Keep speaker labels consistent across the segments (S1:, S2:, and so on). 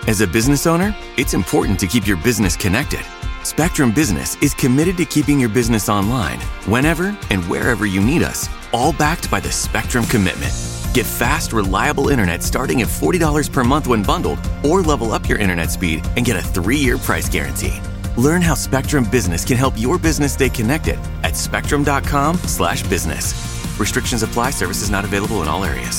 S1: As a business owner, it's important to keep your business connected. Spectrum Business is committed to keeping your business online whenever and wherever you need us, all backed by the Spectrum Commitment. Get fast, reliable internet starting at $40 per month when bundled, or level up your internet speed and get a 3-year price guarantee. Learn how Spectrum Business can help your business stay connected at spectrum.com/business. Restrictions apply. Services not available in all areas.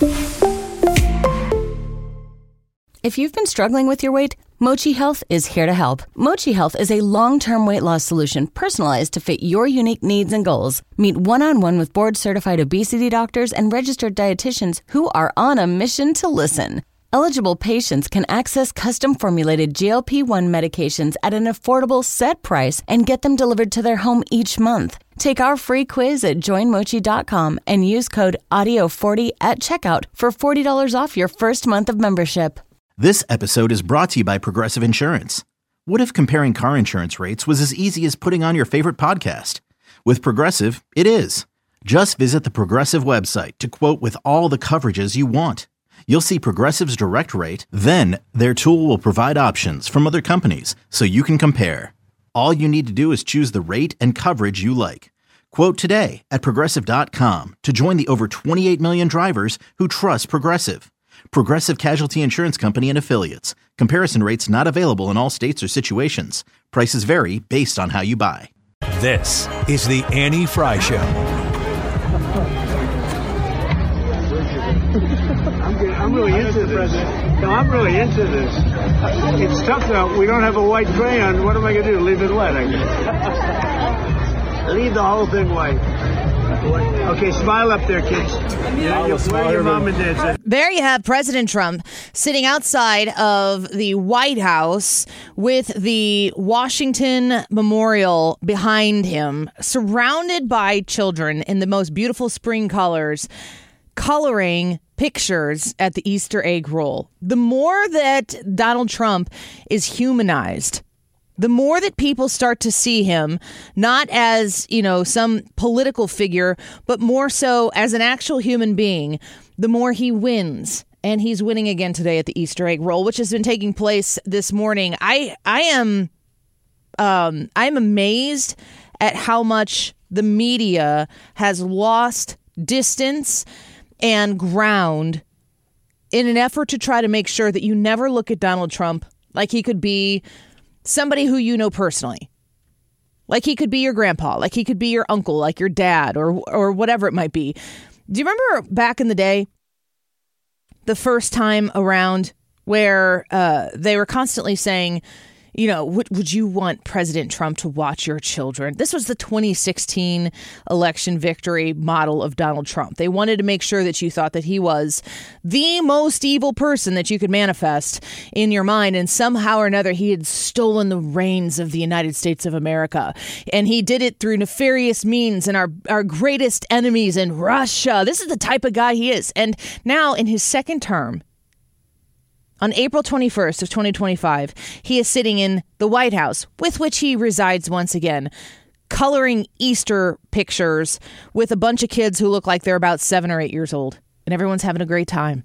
S2: If you've been struggling with your weight, Mochi Health is here to help. Mochi Health is a long-term weight loss solution personalized to fit your unique needs and goals. Meet one-on-one with board-certified obesity doctors and registered dietitians who are on a mission to listen. Eligible patients can access custom-formulated GLP-1 medications at an affordable set price and get them delivered to their home each month. Take our free quiz at joinmochi.com and use code AUDIO40 at checkout for $40 off your first month of membership.
S3: This episode is brought to you by Progressive Insurance. What if comparing car insurance rates was as easy as putting on your favorite podcast? With Progressive, it is. Just visit the Progressive website to quote with all the coverages you want. You'll see Progressive's direct rate, then their tool will provide options from other companies so you can compare. All you need to do is choose the rate and coverage you like. Quote today at Progressive.com to join the over 28 million drivers who trust Progressive. Progressive Casualty Insurance Company and Affiliates. Comparison rates not available in all states or situations. Prices vary based on how you buy.
S4: This is the Annie Fry Show.
S5: I'm really into this. No, I'm really into this. It's tough though. We don't have a white crayon. What am I going to do? Leave it wet, I guess. Leave the whole thing white. Okay, smile up there, kids. Where your mom and dad said.
S6: There you have President Trump sitting outside of the White House with the Washington Memorial behind him, surrounded by children in the most beautiful spring colors, coloring pictures at the Easter egg roll. The more that Donald Trump is humanized, the more that people start to see him not as, some political figure, but more so as an actual human being, the more he wins. And he's winning again today at the Easter egg roll, which has been taking place this morning. I'm amazed at how much the media has lost distance and ground in an effort to try to make sure that you never look at Donald Trump like he could be somebody who you know personally. Like he could be your grandpa, like he could be your uncle, like your dad, or whatever it might be. Do you remember back in the day, the first time around where they were constantly saying, would you want President Trump to watch your children? This was the 2016 election victory model of Donald Trump. They wanted to make sure that you thought that he was the most evil person that you could manifest in your mind. And somehow or another, he had stolen the reins of the United States of America. And he did it through nefarious means and our greatest enemies in Russia. This is the type of guy he is. And now in his second term, on April 21st of 2025, he is sitting in the White House, with which he resides once again, coloring Easter pictures with a bunch of kids who look like they're about 7 or 8 years old. And everyone's having a great time.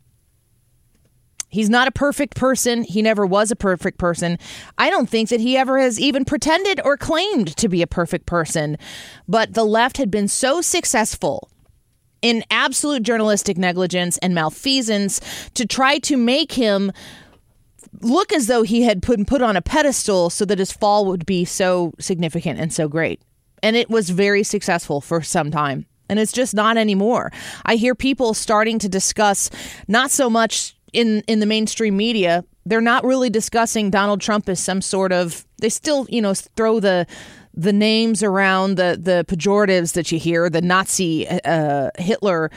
S6: He's not a perfect person. He never was a perfect person. I don't think that he ever has even pretended or claimed to be a perfect person. But the left had been so successful in absolute journalistic negligence and malfeasance to try to make him look as though he had put on a pedestal so that his fall would be so significant and so great. And it was very successful for some time. And it's just not anymore. I hear people starting to discuss, not so much in the mainstream media, they're not really discussing Donald Trump as some sort of, they still, throw the names around, the pejoratives that you hear, the Nazi Hitler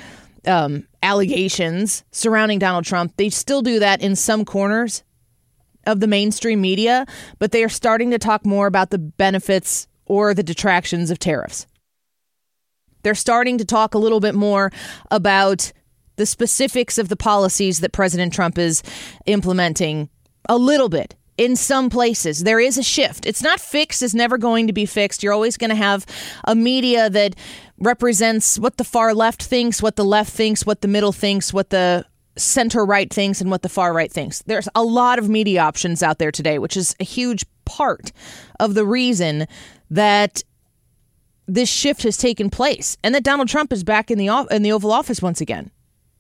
S6: allegations surrounding Donald Trump. They still do that in some corners of the mainstream media, but they are starting to talk more about the benefits or the detractions of tariffs. They're starting to talk a little bit more about the specifics of the policies that President Trump is implementing a little bit. In some places, there is a shift. It's not fixed. It's never going to be fixed. You're always going to have a media that represents what the far left thinks, what the left thinks, what the middle thinks, what the center-right thinks and what the far-right thinks. There's a lot of media options out there today, which is a huge part of the reason that this shift has taken place and that Donald Trump is back in the Oval Office once again.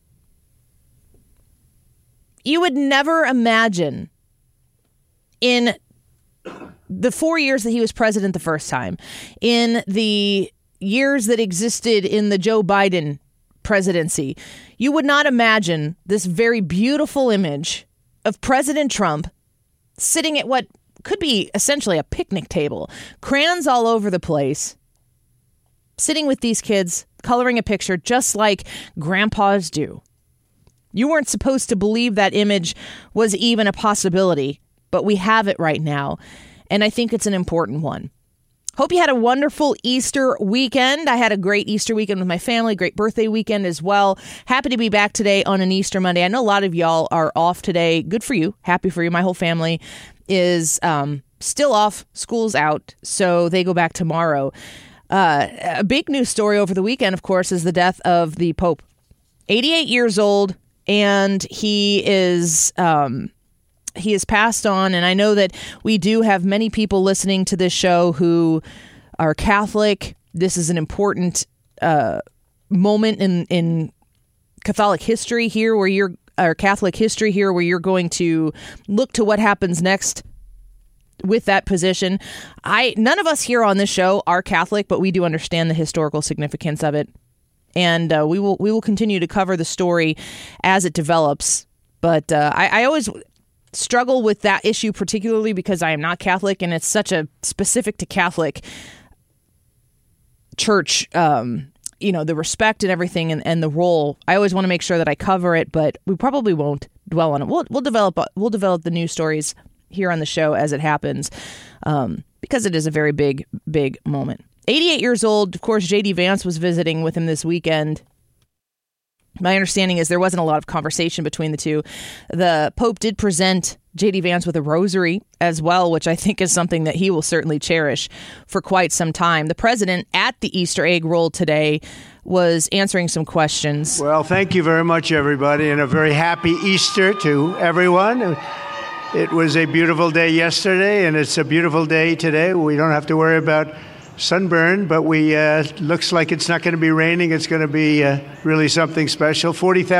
S6: You would never imagine in the 4 years that he was president the first time, in the years that existed in the Joe Biden presidency, you would not imagine this very beautiful image of President Trump sitting at what could be essentially a picnic table, crayons all over the place, sitting with these kids, coloring a picture just like grandpas do. You weren't supposed to believe that image was even a possibility, but we have it right now, and I think it's an important one. Hope you had a wonderful Easter weekend. I had a great Easter weekend with my family, great birthday weekend as well. Happy to be back today on an Easter Monday. I know a lot of y'all are off today. Good for you. Happy for you. My whole family is still off. School's out, so they go back tomorrow. A big news story over the weekend, of course, is the death of the Pope. 88 years old, and he is passed on, and I know that we do have many people listening to this show who are Catholic. This is an important moment in Catholic history here, Catholic history here, where you're going to look to what happens next with that position. None of us here on this show are Catholic, but we do understand the historical significance of it, and we will continue to cover the story as it develops. But I always struggle with that issue, particularly because I am not Catholic, and it's such a specific to Catholic church, the respect and everything and the role. I always want to make sure that I cover it, but we probably won't dwell on it. We'll develop the news stories here on the show as it happens, because it is a very big moment. 88 years old. Of course, J.D. Vance was visiting with him this weekend. My understanding is there wasn't a lot of conversation between the two. The Pope did present J.D. Vance with a rosary as well, which I think is something that he will certainly cherish for quite some time. The president at the Easter egg roll today was answering some questions.
S5: Well, thank you very much, everybody, and a very happy Easter to everyone. It was a beautiful day yesterday, and it's a beautiful day today. We don't have to worry about sunburn, but looks like it's not going to be raining. It's going to be really something special.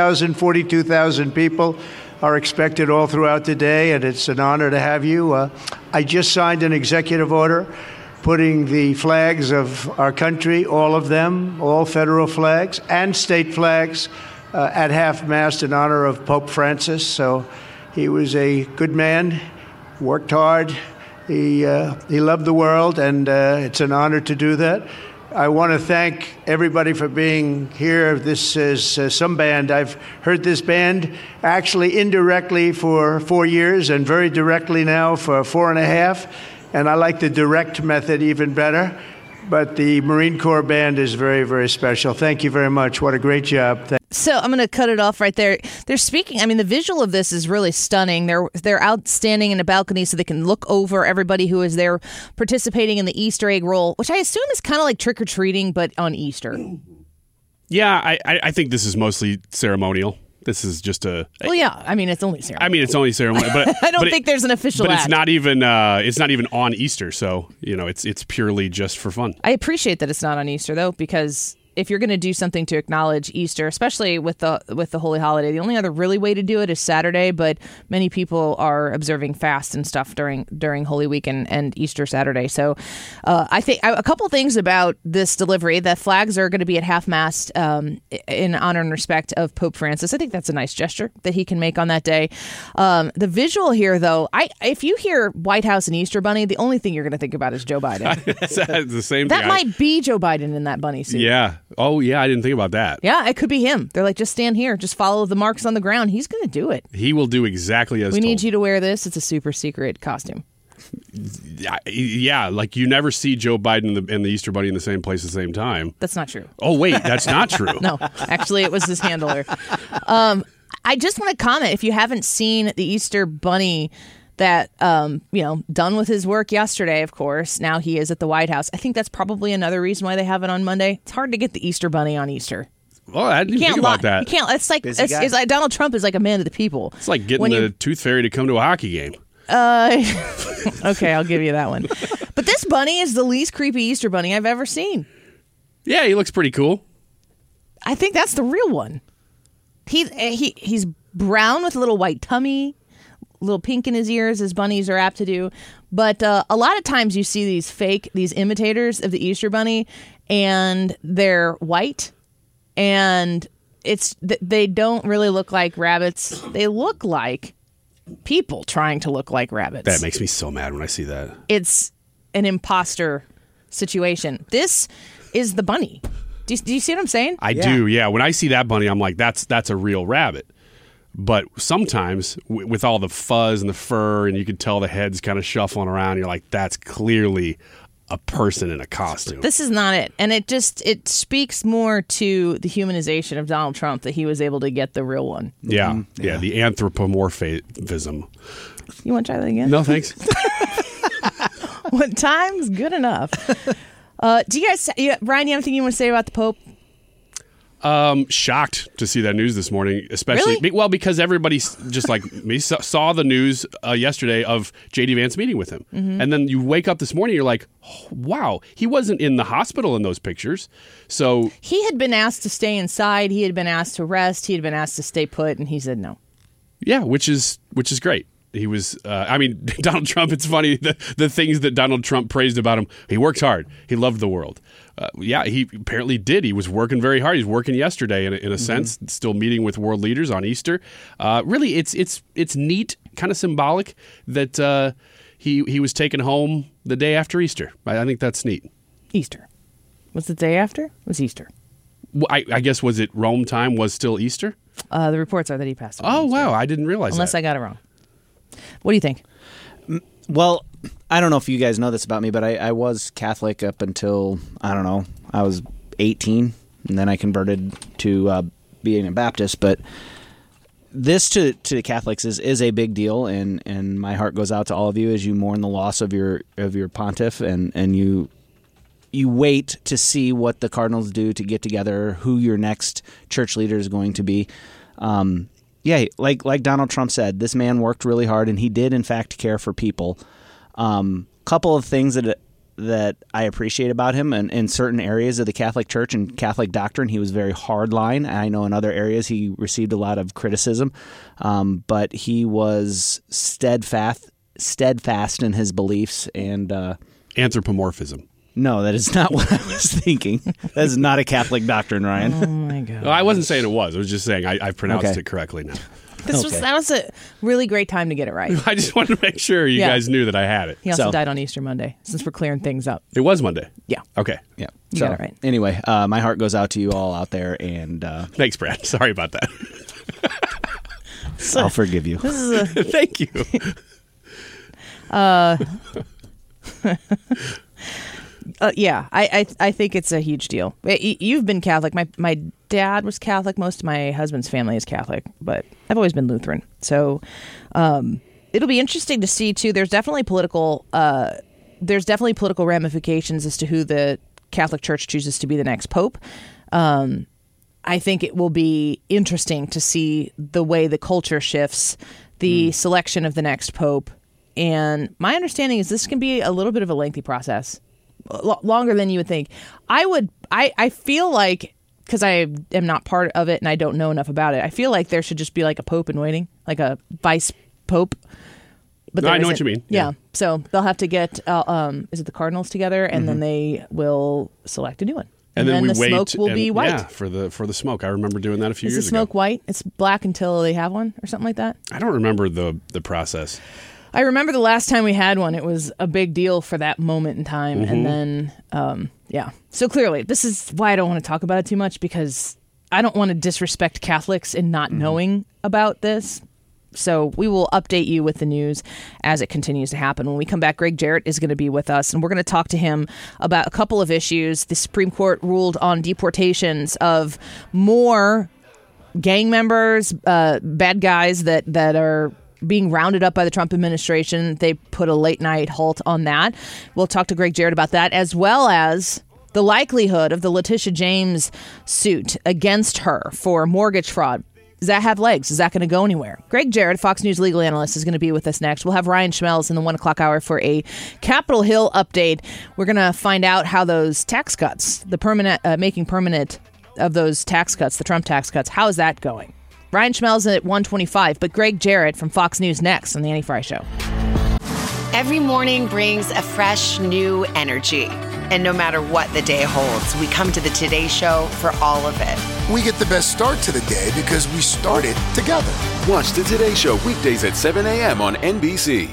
S5: 42,000 people are expected all throughout the day, and it's an honor to have you. I just signed an executive order putting the flags of our country, all of them, all federal flags and state flags, at half-mast in honor of Pope Francis. So he was a good man, worked hard. He loved the world, and it's an honor to do that. I want to thank everybody for being here. This is some band. I've heard this band actually indirectly for 4 years and very directly now for 4.5. And I like the direct method even better. But the Marine Corps band is very, very special. Thank you very much. What a great job.
S6: So I'm going to cut it off right there. They're speaking. I mean, the visual of this is really stunning. They're out standing in a balcony so they can look over everybody who is there participating in the Easter egg roll, which I assume is kind of like trick-or-treating, but on Easter.
S7: Yeah, I think this is mostly ceremonial. This is just a...
S6: Well, yeah. I mean, it's only ceremonial.
S7: I mean, it's only ceremonial, but
S6: I don't think there's an official
S7: But
S6: act.
S7: it's not even on Easter, so it's purely just for fun.
S6: I appreciate that it's not on Easter though, because if you're going to do something to acknowledge Easter, especially with the holy holiday, the only other really way to do it is Saturday. But many people are observing fast and stuff during Holy Week and Easter Saturday. So I think a couple things about this delivery. The flags are going to be at half-mast in honor and respect of Pope Francis. I think that's a nice gesture that he can make on that day. The visual here, though, if you hear White House and Easter Bunny, the only thing you're going to think about is Joe Biden.
S7: It's the same
S6: that
S7: thing.
S6: might be Joe Biden in that bunny suit.
S7: Yeah. Oh, yeah. I didn't think about that.
S6: Yeah, it could be him. They're like, just stand here. Just follow the marks on the ground. He's going to do it.
S7: He will do exactly as
S6: we
S7: told.
S6: need you to wear this. It's a super secret costume.
S7: Yeah, like you never see Joe Biden and the Easter Bunny in the same place at the same time.
S6: That's not true.
S7: Oh, wait. That's not true.
S6: No, actually, it was his handler. I just want to comment, if you haven't seen the Easter Bunny that, done with his work yesterday, of course. Now he is at the White House. I think that's probably another reason why they have it on Monday. It's hard to get the Easter Bunny on Easter.
S7: Oh, I didn't think about that.
S6: You can't. It's like
S8: Busy guy.
S6: it's like Donald Trump is like a man of the people.
S7: It's like getting the Tooth Fairy to come to a hockey game.
S6: Okay, I'll give you that one. But this bunny is the least creepy Easter bunny I've ever seen.
S7: Yeah, he looks pretty cool.
S6: I think that's the real one. He's brown with a little white tummy, little pink in his ears, as bunnies are apt to do. But a lot of times you see these imitators of the Easter bunny, and they're white, and they don't really look like rabbits. They look like people trying to look like rabbits.
S7: That makes me so mad when I see that.
S6: It's an imposter situation. This is the bunny. Do you see what I'm saying?
S7: I do, yeah. When I see that bunny, I'm like, that's a real rabbit. But sometimes with all the fuzz and the fur, and you can tell the head's kind of shuffling around, you're like, that's clearly a person in a costume.
S6: This is not it. And it speaks more to the humanization of Donald Trump that he was able to get the real one.
S7: Yeah, yeah, the anthropomorphism.
S6: You want to try that again?
S7: No, thanks.
S6: One time's good enough. Do you guys, Brian, you have anything you want to say about the Pope?
S7: Shocked to see that news this morning, especially
S6: Really?
S7: Because everybody just like me saw the news yesterday of J.D. Vance meeting with him, and then you wake up this morning, you're like, oh, wow, he wasn't in the hospital in those pictures. So
S6: He had been asked to stay inside. He had been asked to rest. He had been asked to stay put, and he said no.
S7: yeah, which is great. He was, Donald Trump, it's funny, the things that Donald Trump praised about him. He worked hard. He loved the world. Yeah, he apparently did. He was working very hard. He's working yesterday in a sense, still meeting with world leaders on Easter. Really, it's neat, kind of symbolic that he was taken home the day after Easter. I think that's neat.
S6: Easter. Was the day after? It was Easter.
S7: Well, I guess, was it Rome time was still Easter?
S6: The reports are that he passed away.
S7: Oh,
S6: Easter.
S7: wow. I didn't realize
S6: Unless
S7: that.
S6: I got it wrong. What do you think?
S8: Well, I don't know if you guys know this about me, but I was Catholic up until, I don't know, I was 18, and then I converted to being a Baptist. But this to Catholics is a big deal, and my heart goes out to all of you as you mourn the loss of your pontiff, and you wait to see what the cardinals do to get together, who your next church leader is going to be. Yeah, like Donald Trump said, this man worked really hard, and he did, in fact, care for people. Couple of things that I appreciate about him, and in certain areas of the Catholic Church and Catholic doctrine, he was very hardline. I know in other areas he received a lot of criticism, but he was steadfast in his beliefs. And
S7: Anthropomorphism.
S8: no, that is not what I was thinking. That is not a Catholic doctrine, Ryan.
S6: Oh, my God.
S7: Well, I wasn't saying it was. I was just saying I've pronounced it correctly now.
S6: That was a really great time to get it right.
S7: I just wanted to make sure you guys knew that I had it.
S6: He also
S8: So-
S6: died on Easter Monday, since we're clearing things up.
S7: It was Monday.
S6: Yeah.
S7: Okay.
S8: Yeah,
S6: You got it right.
S8: Anyway, my heart goes out to you all out there, and
S7: Thanks, Brad. Sorry about that.
S8: I'll forgive you.
S6: This is a
S7: Thank you.
S6: yeah, I think it's a huge deal. You've been Catholic. My dad was Catholic. Most of my husband's family is Catholic, but I've always been Lutheran. So it'll be interesting to see too. There's definitely political ramifications as to who the Catholic Church chooses to be the next pope. I think it will be interesting to see the way the culture shifts, the selection of the next pope. And my understanding is this can be a little bit of a lengthy process, longer than you would think. I feel like, because I am not part of it and I don't know enough about it, I feel like there should just be like a pope in waiting, like a vice pope. But
S7: I know what you mean.
S6: Yeah. So they'll have to get, is it the cardinals together, and then they will select a new one.
S7: And then we
S6: the
S7: wait.
S6: smoke will be white.
S7: Yeah, for the smoke. I remember doing that a few
S6: Is the
S7: years
S6: smoke
S7: ago.
S6: white? It's black until they have one or something like that?
S7: I don't remember the process.
S6: I remember the last time we had one, it was a big deal for that moment in time. And then, yeah. So clearly, this is why I don't want to talk about it too much, because I don't want to disrespect Catholics in not knowing about this. So we will update you with the news as it continues to happen. When we come back, Greg Jarrett is going to be with us, and we're going to talk to him about a couple of issues. The Supreme Court ruled on deportations of more gang members, bad guys that are being rounded up by the Trump administration. They put a late night halt on that. We'll talk to Greg Jarrett about that, as well as the likelihood of the Letitia James suit against her for mortgage fraud, does that have legs? Is that going to go anywhere? Greg Jarrett, Fox News legal analyst, is going to be with us next. We'll have Ryan Schmelz in the 1 o'clock hour for a Capitol Hill update. We're going to find out how those tax cuts, the permanent making permanent of those tax cuts, the Trump tax cuts, how is that going? Ryan Schmelz at 1:25, but Greg Jarrett from Fox News next on The Annie Frey Show.
S9: Every morning brings a fresh, new energy. And no matter what the day holds, we come to the Today Show for all of it.
S10: We get the best start to the day because we started together.
S11: Watch the Today Show weekdays at 7 a.m. on NBC.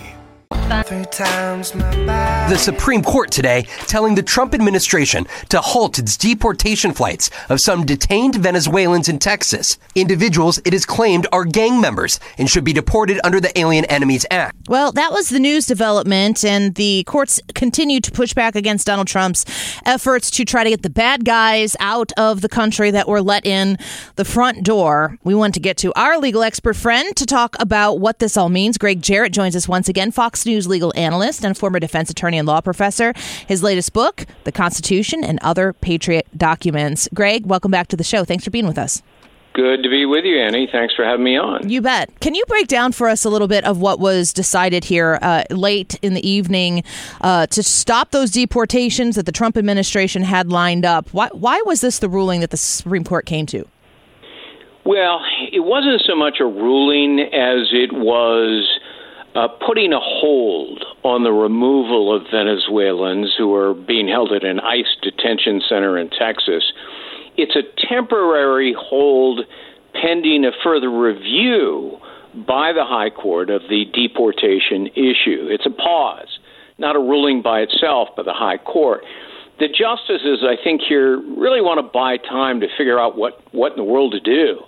S12: The Supreme Court today telling the Trump administration to halt its deportation flights of some detained Venezuelans in Texas. Individuals it is claimed are gang members and should be deported under the Alien Enemies Act.
S6: Well, that was the news development, and the courts continue to push back against Donald Trump's efforts to try to get the bad guys out of the country that were let in the front door. We want to get to our legal expert friend to talk about what this all means. Greg Jarrett joins us once again, Fox News legal analyst and former defense attorney and law professor. His latest book, The Constitution and Other Patriot Documents. Greg, welcome back to the show. Thanks for being with us.
S13: Good to be with you, Annie. Thanks for having me on.
S6: You bet. Can you break down for us a little bit of what was decided here late in the evening to stop those deportations that the Trump administration had lined up? Why was this the ruling that the Supreme Court came to?
S13: Well, it wasn't so much a ruling as it was putting a hold on the removal of Venezuelans who are being held at an ICE detention center in Texas. It's a temporary hold pending a further review by the High Court of the deportation issue. It's a pause, not a ruling by itself by the High Court. The justices, I think, here really want to buy time to figure out what in the world to do.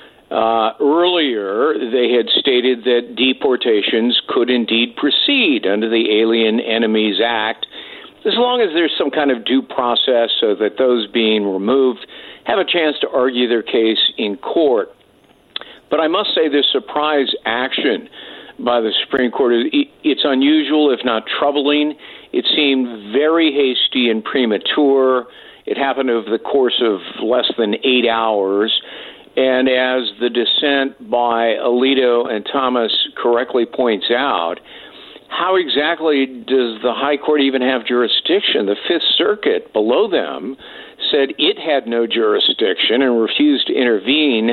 S13: Earlier, they had stated that deportations could indeed proceed under the Alien Enemies Act, as long as there's some kind of due process so that those being removed have a chance to argue their case in court. But I must say this surprise action by the Supreme Court, it's unusual, if not troubling. It seemed very hasty and premature. It happened over the course of less than 8 hours. And as the dissent by Alito and Thomas correctly points out, how exactly does the High Court even have jurisdiction? The Fifth Circuit below them said it had no jurisdiction and refused to intervene.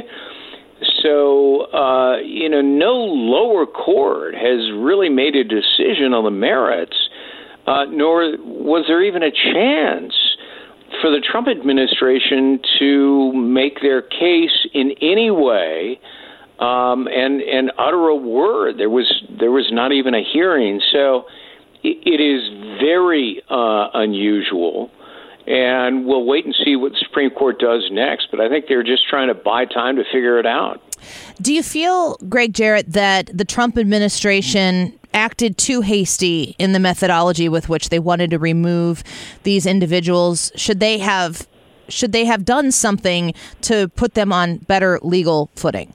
S13: So, no lower court has really made a decision on the merits, nor was there even a chance for the Trump administration to make their case in any way and utter a word. There was not even a hearing. So it is very unusual, and we'll wait and see what the Supreme Court does next. But I think they're just trying to buy time to figure it out.
S6: Do you feel, Greg Jarrett, that the Trump administration acted too hasty in the methodology with which they wanted to remove these individuals? Should they have done something to put them on better legal footing?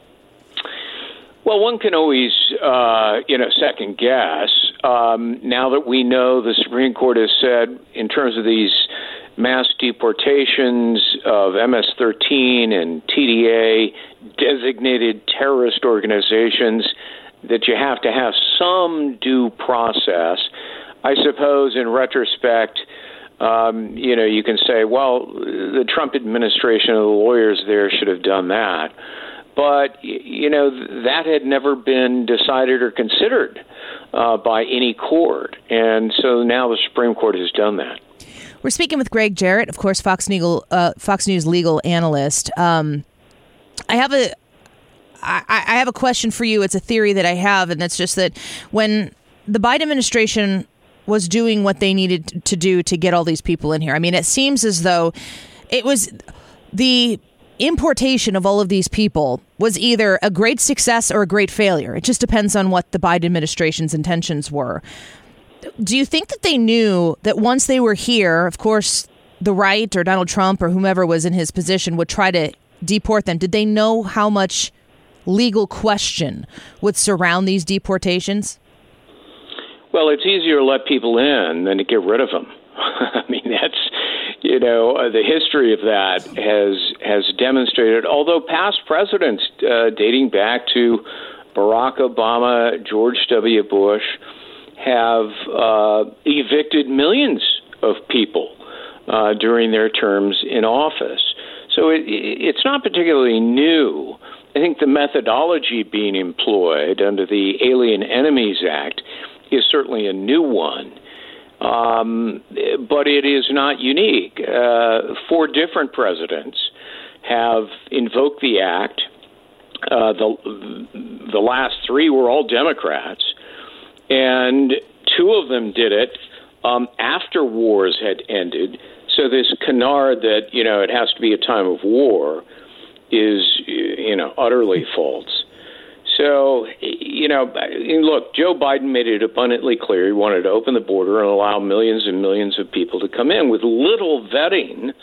S13: Well, one can always, second guess. Now that we know the Supreme Court has said, in terms of these mass deportations of MS-13 and TDA, designated terrorist organizations, that you have to have some due process. I suppose in retrospect, you can say, well, the Trump administration and the lawyers there should have done that. But, that had never been decided or considered by any court. And so now the Supreme Court has done that.
S6: We're speaking with Greg Jarrett, of course, Fox News legal analyst. I have a question for you. It's a theory that I have, and it's just that when the Biden administration was doing what they needed to do to get all these people in here, I mean, it seems as though it was the importation of all of these people was either a great success or a great failure. It just depends on what the Biden administration's intentions were. Do you think that they knew that once they were here, of course, the right or Donald Trump or whomever was in his position would try to deport them? Did they know how much legal question would surround these deportations?
S13: Well, it's easier to let people in than to get rid of them. I mean, the history of that has demonstrated, although past presidents dating back to Barack Obama, George W. Bush, have evicted millions of people during their terms in office. So it's not particularly new. I think the methodology being employed under the Alien Enemies Act is certainly a new one, but it is not unique. 4 different presidents have invoked the act. The last 3 were all Democrats, and 2 of them did it after wars had ended. So this canard that, it has to be a time of war is, utterly false. So, look, Joe Biden made it abundantly clear he wanted to open the border and allow millions and millions of people to come in with little vetting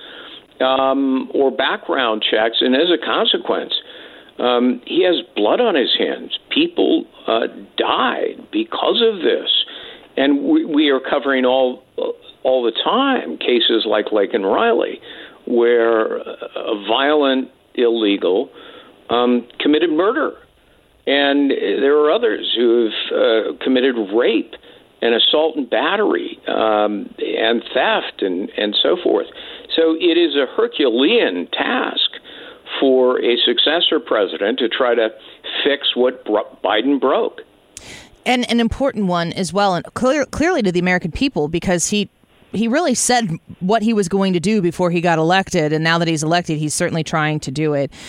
S13: or background checks. And as a consequence, he has blood on his hands. People died because of this. And we are covering all the time cases like Laken Riley, where a violent illegal committed murder. And there are others who have committed rape and assault and battery and theft and so forth. So it is a Herculean task for a successor president to try to fix what Biden broke.
S6: And an important one as well, and clearly to the American people, because he really said what he was going to do before he got elected, and now that he's elected, he's certainly trying to do it.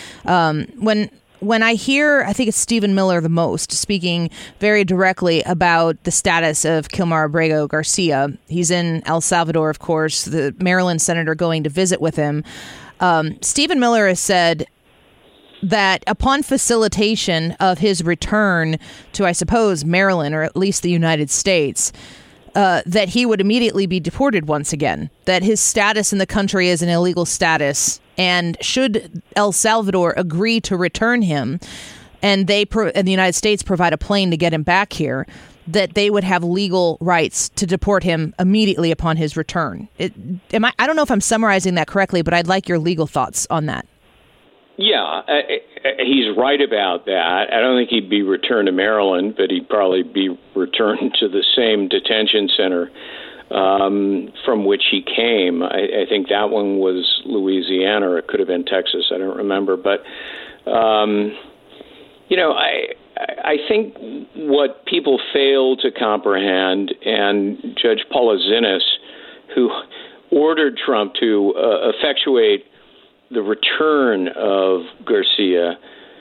S6: When I hear, I think it's Stephen Miller the most, speaking very directly about the status of Kilmar Abrego Garcia. He's in El Salvador, of course, the Maryland senator going to visit with him. Stephen Miller has said that upon facilitation of his return to, I suppose, Maryland, or at least the United States, that he would immediately be deported once again, that his status in the country is an illegal status. And should El Salvador agree to return him, and and the United States provide a plane to get him back here, that they would have legal rights to deport him immediately upon his return. I don't know if I'm summarizing that correctly, but I'd like your legal thoughts on that.
S13: Yeah, he's right about that. I don't think he'd be returned to Maryland, but he'd probably be returned to the same detention center from which he came. I think that one was Louisiana, or it could have been Texas. I don't remember. But, I think what people fail to comprehend, and Judge Paula Zinnes, who ordered Trump to effectuate the return of Garcia,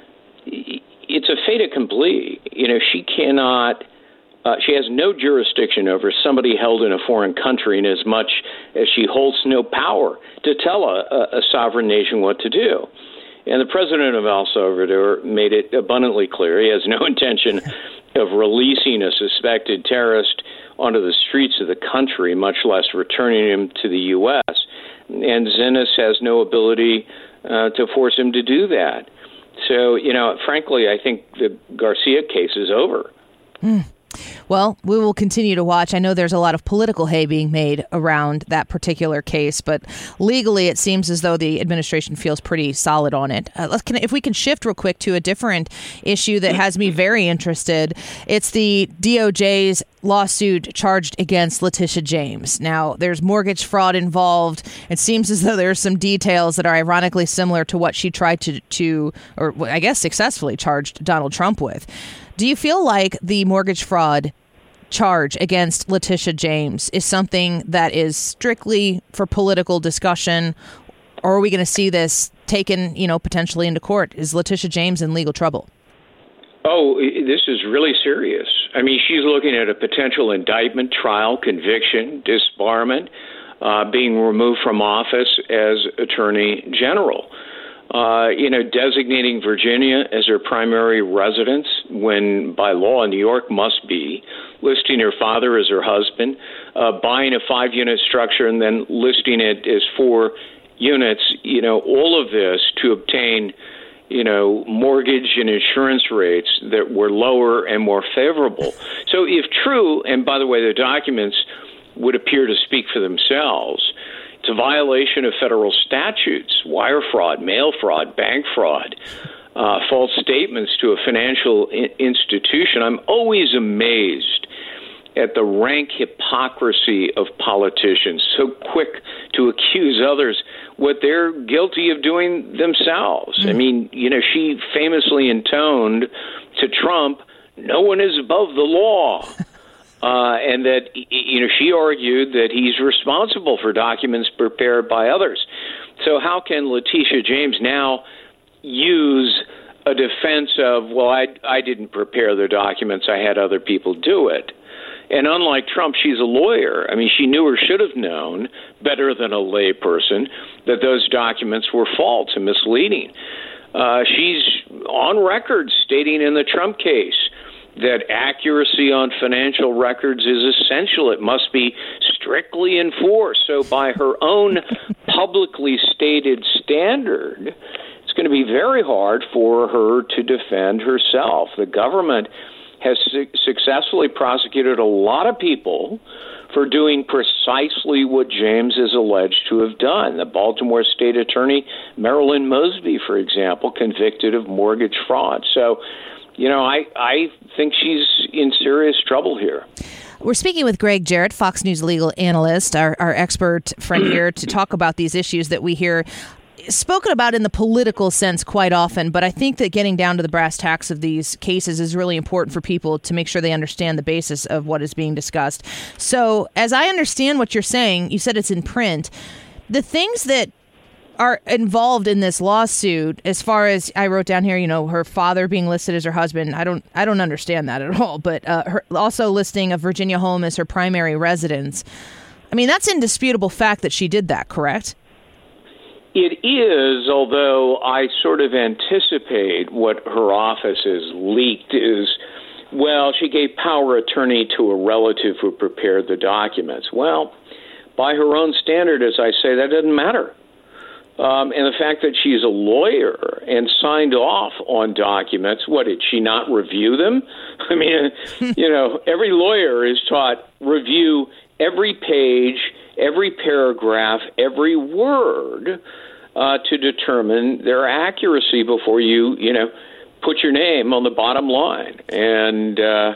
S13: it's a fait accompli. She cannot... she has no jurisdiction over somebody held in a foreign country, in as much as she holds no power to tell a sovereign nation what to do. And the president of El Salvador made it abundantly clear he has no intention of releasing a suspected terrorist onto the streets of the country, much less returning him to the U.S. And Zinnes has no ability to force him to do that. So, frankly, I think the Garcia case is over.
S6: Well, we will continue to watch. I know there's a lot of political hay being made around that particular case, but legally it seems as though the administration feels pretty solid on it. If we can shift real quick to a different issue that has me very interested, it's the DOJ's lawsuit charged against Letitia James. Now, there's mortgage fraud involved. It seems as though there's some details that are ironically similar to what she tried to or I guess successfully charged Donald Trump with. Do you feel like the mortgage fraud charge against Letitia James is something that is strictly for political discussion, or are we going to see this taken, potentially into court? Is Letitia James in legal trouble?
S13: Oh, this is really serious. I mean, she's looking at a potential indictment, trial, conviction, disbarment, being removed from office as Attorney General. Designating Virginia as her primary residence when by law New York must be, listing her father as her husband, buying a 5-unit structure and then listing it as 4 units, all of this to obtain, mortgage and insurance rates that were lower and more favorable. So if true, and by the way, the documents would appear to speak for themselves, It's a violation of federal statutes, wire fraud, mail fraud, bank fraud, false statements to a financial institution. I'm always amazed at the rank hypocrisy of politicians, so quick to accuse others what they're guilty of doing themselves. I mean, she famously intoned to Trump, "No one is above the law." And that, she argued that he's responsible for documents prepared by others. So how can Letitia James now use a defense of, well, I didn't prepare the documents, I had other people do it? And unlike Trump, she's a lawyer. I mean, she knew or should have known better than a layperson that those documents were false and misleading. She's on record stating in the Trump case that accuracy on financial records is essential. It must be strictly enforced. So by her own publicly stated standard, it's going to be very hard for her to defend herself. The government has successfully prosecuted a lot of people for doing precisely what James is alleged to have done. The Baltimore State Attorney, Marilyn Mosby, for example, convicted of mortgage fraud. So, I think she's in serious trouble here.
S6: We're speaking with Greg Jarrett, Fox News legal analyst, our expert friend here, to talk about these issues that we hear spoken about in the political sense quite often, but I think that getting down to the brass tacks of these cases is really important for people to make sure they understand the basis of what is being discussed. So, as I understand what you're saying, you said it's in print. The things that are involved in this lawsuit, as far as I wrote down here, her father being listed as her husband, I don't understand that at all, but her also listing of Virginia home as her primary residence. I mean, that's indisputable fact that she did that, correct?
S13: It is, although I sort of anticipate what her office has leaked is, well, she gave power attorney to a relative who prepared the documents. Well, by her own standard, as I say, that doesn't matter. And the fact that she's a lawyer and signed off on documents, what, did she not review them? I mean, every lawyer is taught review every page, every paragraph, every word to determine their accuracy before you, put your name on the bottom line. And,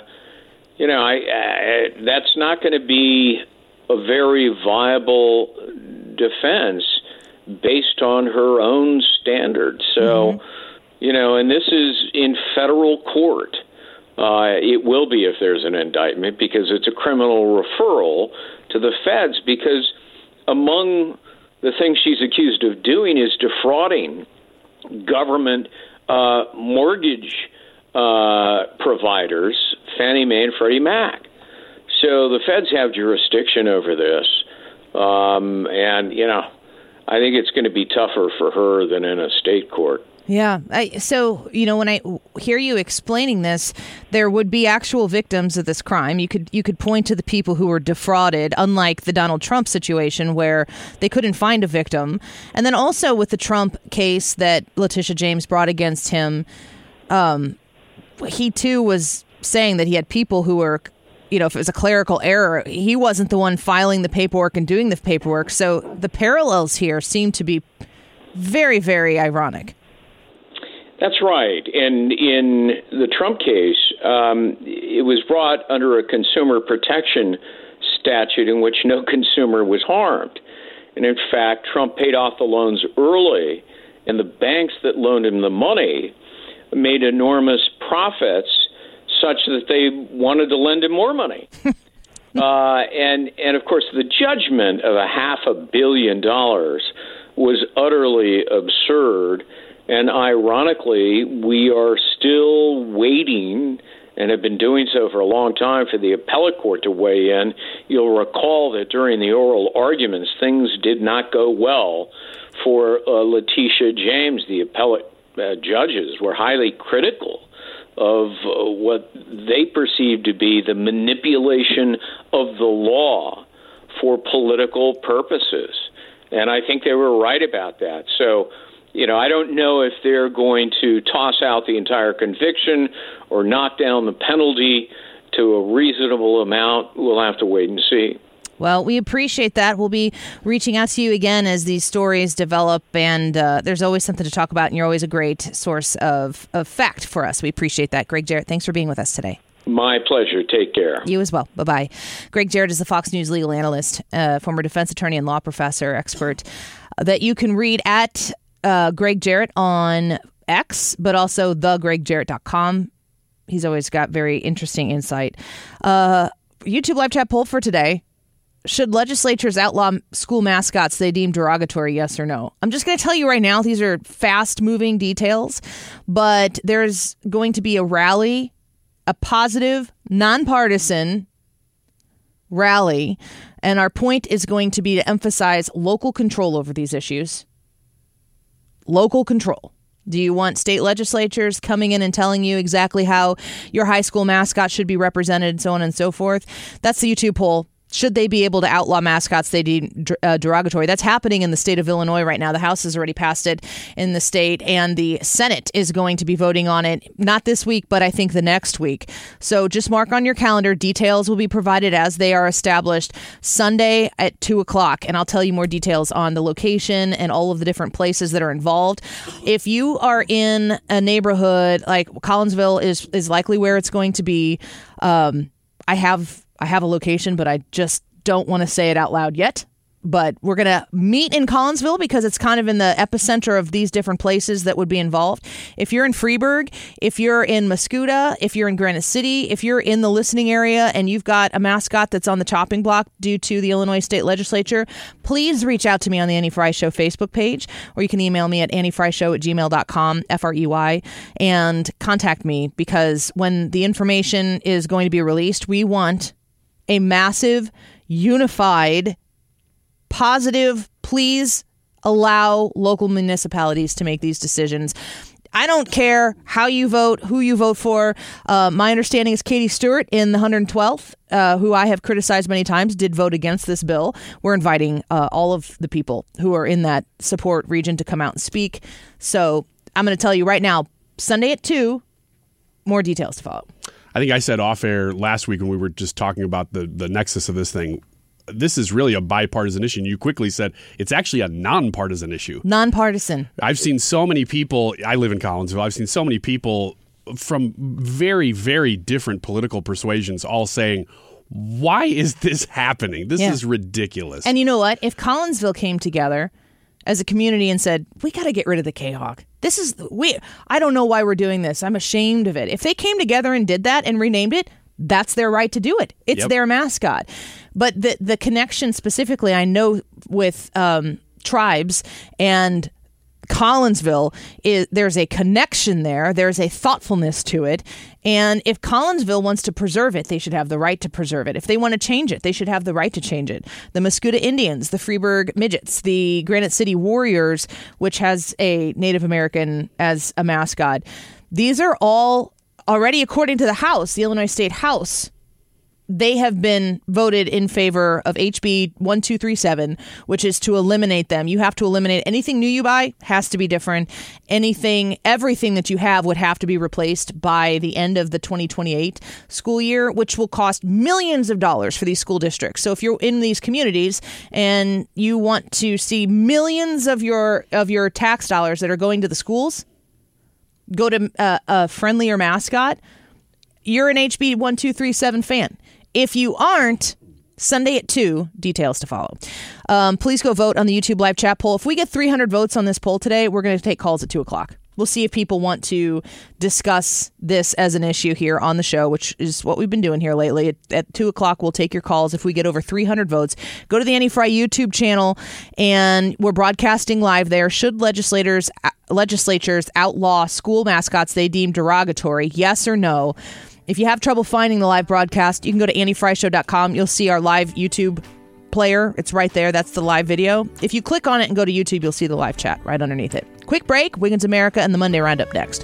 S13: that's not going to be a very viable defense based on her own standards. So, and this is in federal court. It will be if there's an indictment because it's a criminal referral to the feds because among the things she's accused of doing is defrauding government mortgage providers, Fannie Mae and Freddie Mac. So the feds have jurisdiction over this. I think it's going to be tougher for her than in a state court.
S6: Yeah. So, when I hear you explaining this, there would be actual victims of this crime. You could point to the people who were defrauded, unlike the Donald Trump situation where they couldn't find a victim. And then also with the Trump case that Letitia James brought against him, he too was saying that he had people who were, if it was a clerical error, he wasn't the one filing the paperwork and doing the paperwork. So the parallels here seem to be very, very ironic.
S13: That's right. And in the Trump case, it was brought under a consumer protection statute in which no consumer was harmed. And in fact, Trump paid off the loans early, and the banks that loaned him the money made enormous profits such that they wanted to lend him more money. And of course, the judgment of $500 million was utterly absurd. And ironically, we are still waiting and have been doing so for a long time for the appellate court to weigh in. You'll recall that during the oral arguments, things did not go well for Letitia James. The appellate judges were highly critical of what they perceived to be the manipulation of the law for political purposes. And I think they were right about that. So, I don't know if they're going to toss out the entire conviction or knock down the penalty to a reasonable amount. We'll have to wait and see.
S6: Well, we appreciate that. We'll be reaching out to you again as these stories develop, and there's always something to talk about, and you're always a great source of fact for us. We appreciate that. Greg Jarrett, thanks for being with us today.
S13: My pleasure. Take care.
S6: You as well. Bye-bye. Greg Jarrett is the Fox News legal analyst, former defense attorney and law professor, expert that you can read at Greg Jarrett on X, but also thegregjarrett.com. He's always got very interesting insight. YouTube live chat poll for today. Should legislatures outlaw school mascots they deem derogatory, yes or no? I'm just going to tell you right now, these are fast-moving details, but there's going to be a rally, a positive, nonpartisan rally, and our point is going to be to emphasize local control over these issues. Local control. Do you want state legislatures coming in and telling you exactly how your high school mascot should be represented, so on and so forth? That's the YouTube poll. Should they be able to outlaw mascots they deem derogatory? That's happening in the state of Illinois right now. The House has already passed it in the state, and the Senate is going to be voting on it, not this week, but I think the next week. So just mark on your calendar. Details will be provided as they are established Sunday at 2 o'clock, and I'll tell you more details on the location and all of the different places that are involved. If you are in a neighborhood, like Collinsville is likely where it's going to be. I have a location, but I just don't want to say it out loud yet. But we're going to meet in Collinsville because it's kind of in the epicenter of these different places that would be involved. If you're in Freeburg, if you're in Mascoutah, if you're in Granite City, if you're in the listening area and you've got a mascot that's on the chopping block due to the Illinois State Legislature, please reach out to me on the Annie Frey Show Facebook page, or you can email me at anniefreyshow@gmail.com, Frey, and contact me, because when the information is going to be released, we want a massive, unified, positive, please allow local municipalities to make these decisions. I don't care how you vote, who you vote for. My understanding is Katie Stewart in the 112th, who I have criticized many times, did vote against this bill. We're inviting all of the people who are in that support region to come out and speak. So I'm going to tell you right now, Sunday at 2, more details to follow.
S7: I think I said off air last week when we were just talking about the nexus of this thing, this is really a bipartisan issue. And you quickly said it's actually a nonpartisan issue.
S6: Nonpartisan.
S7: I've seen so many people, I live in Collinsville, I've seen so many people from very, very different political persuasions all saying, why is this happening? This is ridiculous.
S6: And you know what? If Collinsville came together as a community and said, we got to get rid of the K-Hawk. I don't know why we're doing this. I'm ashamed of it. If they came together and did that and renamed it, that's their right to do it. It's their mascot. But the connection specifically, I know with tribes and Collinsville, there's a connection there. There's a thoughtfulness to it. And if Collinsville wants to preserve it, they should have the right to preserve it. If they want to change it, they should have the right to change it. The Mascoutah Indians, the Freeburg Midgets, the Granite City Warriors, which has a Native American as a mascot. These are all already, according to the House, the Illinois State House, they have been voted in favor of HB 1237, which is to eliminate them. You have to eliminate anything new you buy, has to be different. Everything that you have would have to be replaced by the end of the 2028 school year, which will cost millions of dollars for these school districts. So if you're in these communities and you want to see millions of your tax dollars that are going to the schools go to a friendlier mascot, you're an HB 1237 fan. If you aren't, Sunday at 2, details to follow. Please go vote on the YouTube live chat poll. If we get 300 votes on this poll today, we're going to take calls at 2 o'clock. We'll see if people want to discuss this as an issue here on the show, which is what we've been doing here lately. At 2 o'clock, we'll take your calls. If we get over 300 votes, go to the Annie Frey YouTube channel, and we're broadcasting live there. Should legislatures outlaw school mascots they deem derogatory, yes or no? If you have trouble finding the live broadcast, you can go to anniefreyshow.com. You'll see our live YouTube player. It's right there. That's the live video. If you click on it and go to YouTube, you'll see the live chat right underneath it. Quick break. Wiggins America and the Monday Roundup next.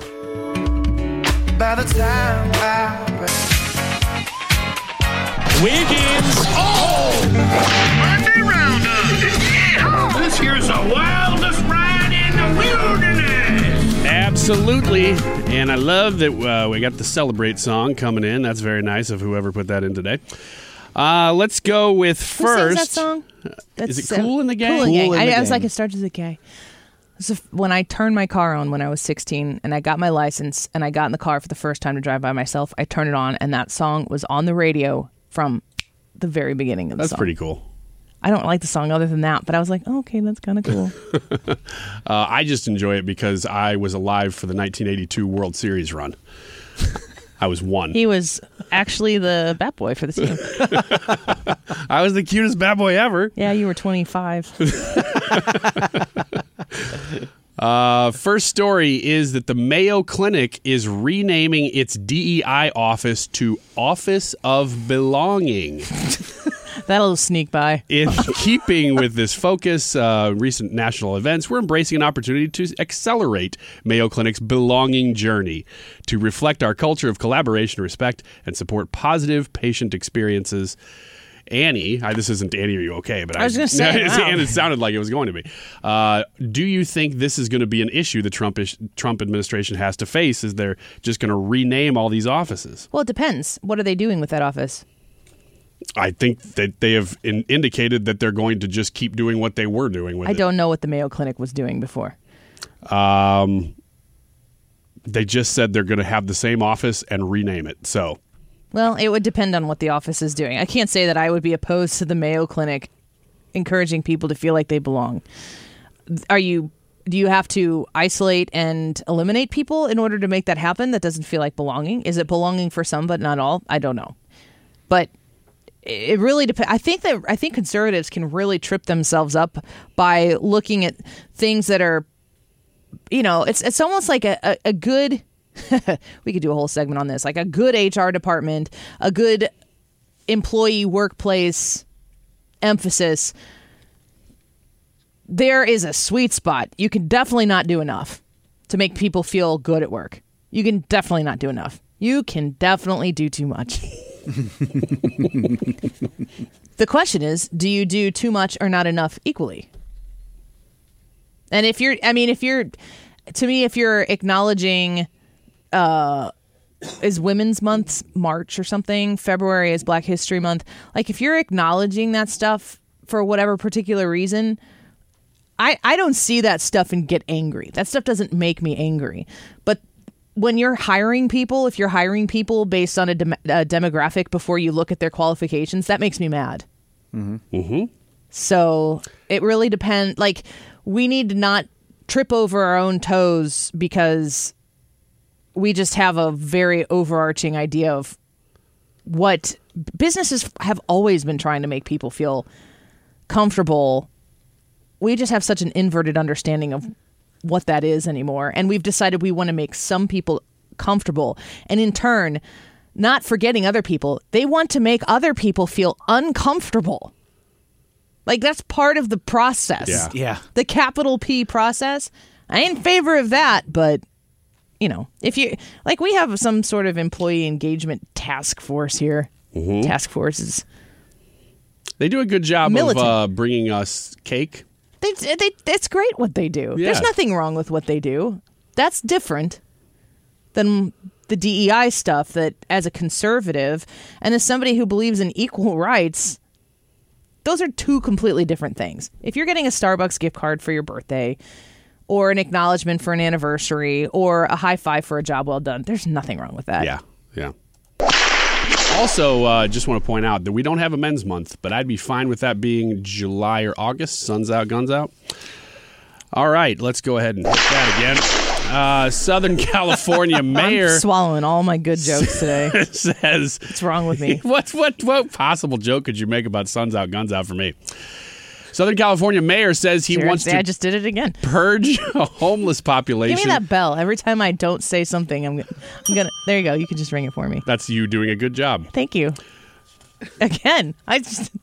S14: By the time
S4: Wiggins! Oh!
S14: Monday Roundup! This here's the wildest ride in the wilderness!
S7: Absolutely. And I love that we got the Celebrate song coming in. That's very nice of whoever put that in today. Let's go with
S6: Who
S7: first.
S6: sings that song?
S7: Is it Kool and the Gang?
S6: Kool and the Gang.
S8: Kool and the
S6: I was
S8: Gang.
S6: like, it starts with a K. So when I turned my car on when I was 16 and I got my license and I got in the car for the first time to drive by myself, I turned it on and that song was on the radio from the very beginning of the song.
S7: That's pretty cool.
S6: I don't like the song other than that, but I was like, oh, okay, that's kind of cool.
S7: I just enjoy it because I was alive for the 1982 World Series run. I was 1.
S6: He was actually the bat boy for the team.
S7: I was the cutest bat boy ever.
S6: Yeah, you were 25.
S7: First story is that the Mayo Clinic is renaming its DEI office to Office of Belonging.
S6: That'll sneak by.
S7: In keeping with this focus, recent national events, we're embracing an opportunity to accelerate Mayo Clinic's belonging journey to reflect our culture of collaboration, respect, and support positive patient experiences. Annie, this isn't Annie, are you okay? But
S6: I was going to say, wow.
S7: And it sounded like it was going to be. Do you think this is going to be an issue the Trump administration has to face? Is they're just going to rename all these offices?
S6: Well, it depends. What are they doing with that office?
S7: I think that they have indicated that they're going to just keep doing what they were doing with it.
S6: I don't know what the Mayo Clinic was doing before.
S7: They just said they're going to have the same office and rename it. So,
S6: well, it would depend on what the office is doing. I can't say that I would be opposed to the Mayo Clinic encouraging people to feel like they belong. Do you have to isolate and eliminate people in order to make that happen? That doesn't feel like belonging. Is it belonging for some but not all? I don't know. But it really depends. I think conservatives can really trip themselves up by looking at things that are, it's almost like a good. We could do a whole segment on this, like a good HR department, a good employee workplace emphasis. There is a sweet spot. You can definitely not do enough to make people feel good at work. You can definitely not do enough. You can definitely do too much. The question is, do you do too much or not enough equally? And if you're acknowledging, is Women's Month March or something? February is Black History Month. Like, if you're acknowledging that stuff for whatever particular reason, I don't see that stuff and get angry. That stuff doesn't make me angry. But when you're hiring people, if you're hiring people based on a demographic before you look at their qualifications, that makes me mad.
S7: Mm-hmm. Mm-hmm.
S6: So it really depends. Like, we need to not trip over our own toes because we just have a very overarching idea of what businesses have always been trying to make people feel comfortable. We just have such an inverted understanding of what that is anymore. And we've decided we want to make some people comfortable. And in turn, not forgetting other people, they want to make other people feel uncomfortable. Like, that's part of the process.
S8: Yeah.
S6: The capital P process. I ain't in favor of that, but, if you, like, we have some sort of employee engagement task force here.
S7: Mm-hmm.
S6: Task forces.
S7: They do a good job of bringing us cake.
S6: It's great what they do.
S7: Yeah.
S6: There's nothing wrong with what they do. That's different than the DEI stuff that, as a conservative and as somebody who believes in equal rights, those are two completely different things. If you're getting a Starbucks gift card for your birthday or an acknowledgement for an anniversary or a high five for a job well done, there's nothing wrong with that.
S7: Yeah. Also, just want to point out that we don't have a men's month, but I'd be fine with that being July or August. Sun's out, guns out. All right, let's go ahead and hit that again. Southern California mayor...
S6: I'm swallowing all my good jokes today.
S7: Says...
S6: What's wrong with me?
S7: What possible joke could you make about sun's out, guns out for me? Southern California mayor says he wants to...
S6: I just did it again.
S7: ...purge a homeless population.
S6: Give me that bell. Every time I don't say something, I'm gonna... There you go. You can just ring it for me.
S7: That's you doing a good job.
S6: Thank you. Again, I just...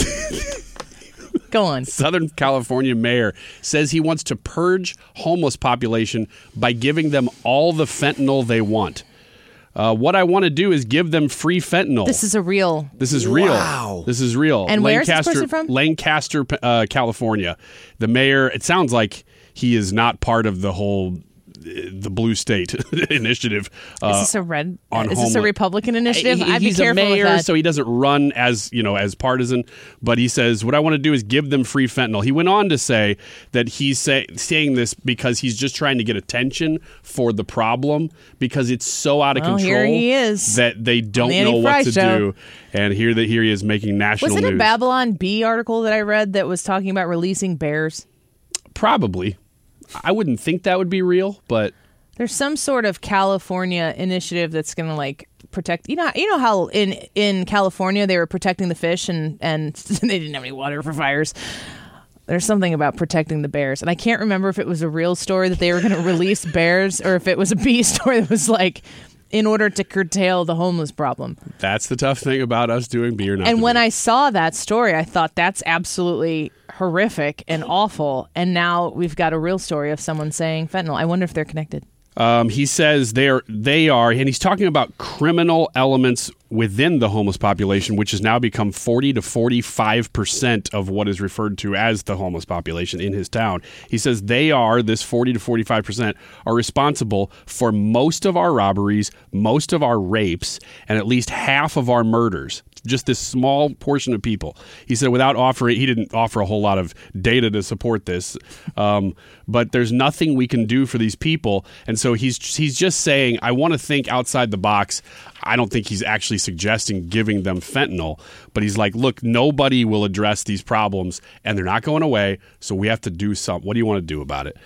S6: Go on.
S7: Southern California mayor says he wants to purge homeless population by giving them all the fentanyl they want. What I want to do is give them free fentanyl.
S6: This is real.
S7: Wow. This is real.
S6: And where is this person from?
S7: Lancaster, California. The mayor, it sounds like he is not part of the whole the Blue State Initiative.
S6: Is this a Republican initiative? I'd be careful
S7: a mayor,
S6: with that.
S7: so he doesn't run as partisan. But he says, what I want to do is give them free fentanyl. He went on to say that he's saying this because he's just trying to get attention for the problem because it's so out of control
S6: here he is.
S7: that they don't know what to do. And here he is making national news.
S6: Was it a Babylon Bee article that I read that was talking about releasing bears?
S7: Probably. I wouldn't think that would be real, but
S6: there's some sort of California initiative that's going to protect. You know how in California they were protecting the fish and they didn't have any water for fires. There's something about protecting the bears, and I can't remember if it was a real story that they were going to release bears or if it was a bee story that was in order to curtail the homeless problem.
S7: That's the tough thing about us doing Bee or Not.
S6: And when I saw that story, I thought that's absolutely horrific and awful. And now we've got a real story of someone saying fentanyl. I wonder if they're connected.
S7: He says they are, and he's talking about criminal elements within the homeless population, which has now become 40 to 45% of what is referred to as the homeless population in his town. He says this 40 to 45% are responsible for most of our robberies, most of our rapes, and at least half of our murders. Just this small portion of people. He said he didn't offer a whole lot of data to support this, but there's nothing we can do for these people. And so he's just saying, I want to think outside the box. I don't think he's actually suggesting giving them fentanyl, but he's like, look, nobody will address these problems and they're not going away. So we have to do something. What do you want to do about it?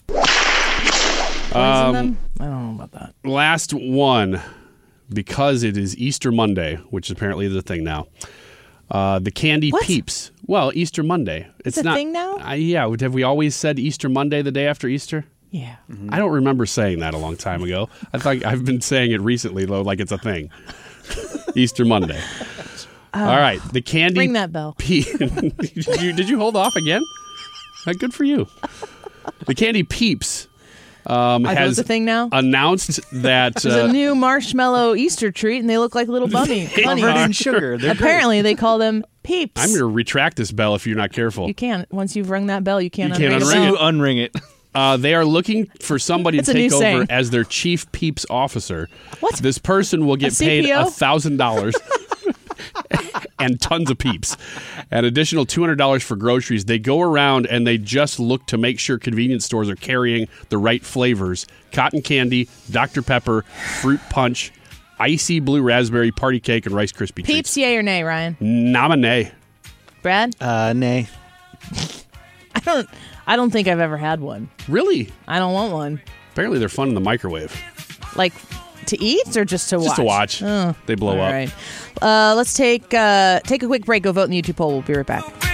S6: Poison them? I don't know about that.
S7: Last one. Because it is Easter Monday, which apparently is a thing now. The candy Peeps. Well, Easter Monday.
S6: It's a thing now?
S7: Yeah. Have we always said Easter Monday the day after Easter?
S6: Yeah.
S7: Mm-hmm. I don't remember saying that a long time ago. I thought I've been saying it recently, though, like it's a thing. Easter Monday. All right. The candy.
S6: Ring that bell.
S7: Did you hold off again? Good for you. The candy Peeps. Has
S6: a thing now?
S7: Announced that
S6: there's a new marshmallow Easter treat, and they look like little bunny.
S8: Covered in sugar.
S6: Apparently, they call them Peeps.
S7: I'm going to retract this bell if you're not careful.
S6: You can't. Once you've rung that bell, you can't
S7: unring
S6: it.
S8: You unring it.
S7: They are looking for somebody to take over as their chief Peeps officer.
S6: What?
S7: This person will get paid $1,000 and tons of Peeps. An additional $200 for groceries. They go around and they just look to make sure convenience stores are carrying the right flavors. Cotton candy, Dr. Pepper, fruit punch, icy blue raspberry, party cake, and Rice Krispie treats.
S6: Peeps, yay or nay, Ryan?
S7: Nay.
S6: Brad?
S8: Nay.
S6: I don't think I've ever had one.
S7: Really?
S6: I don't want one.
S7: Apparently they're fun in the microwave.
S6: Like to eat or just to watch?
S7: Just to watch.
S6: Oh,
S7: they blow up.
S6: Right. Let's take a quick break. Go vote in the YouTube poll. We'll be right back.